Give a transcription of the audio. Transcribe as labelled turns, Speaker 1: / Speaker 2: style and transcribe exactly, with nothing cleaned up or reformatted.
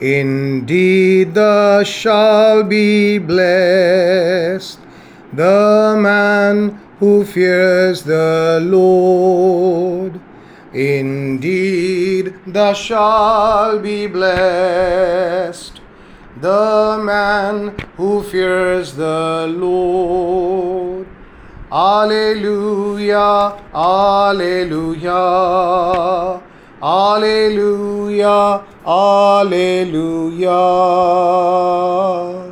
Speaker 1: Indeed, thus shall be blessed the man who fears the Lord. Indeed, thus shall be blessed the man who fears the Lord. Alleluia, alleluia, alleluia, alleluia.